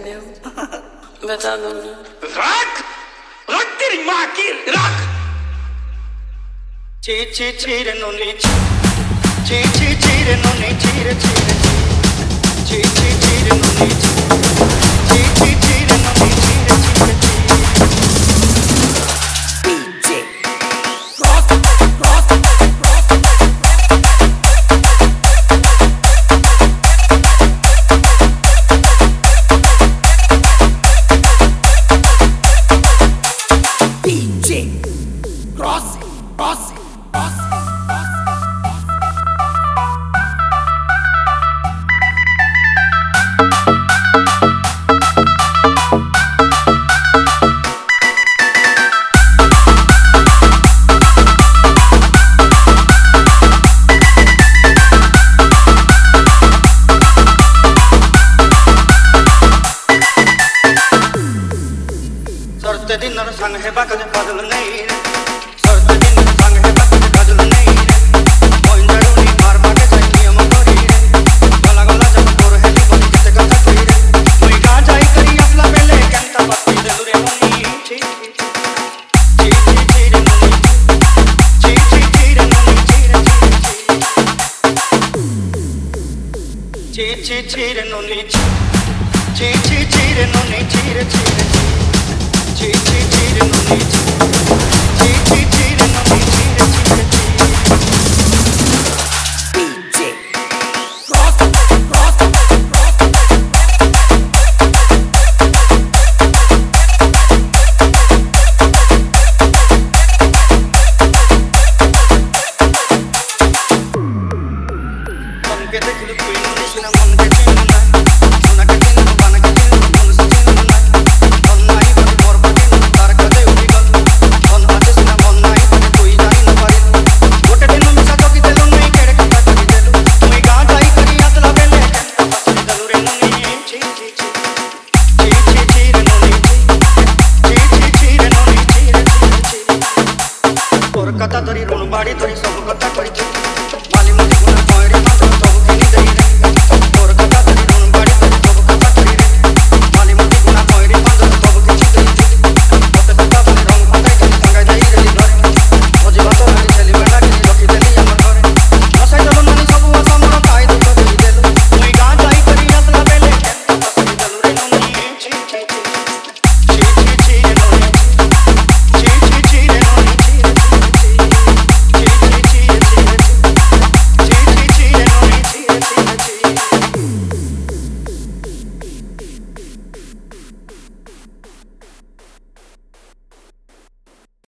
पहने हो? बता दो ना। रख रख तेरी माँ की रख। ची ची चीर नोनी ची ची चीर नोनी चीर चीर ची ची चीर नोनी ची ची चीर नोनी चीर चीर DJ Cross Cross सरते दिन संग है बाकज बदल नहीं रे सरते दिन संग है बाकज बदल नहीं रे कोई जरूरी मार माके चाहिए मगरी रे गला गला जब तोर है बोली किते कथा कई रे मुई का जाई करी अपना बेले केंता पत्ती दे दुरे मुनी ची ची ची रे मुनी ची ची रे मुनी ची रे मुनी ची रे मुनी ची ची रे कथा तरी रोन बाड़ी तरी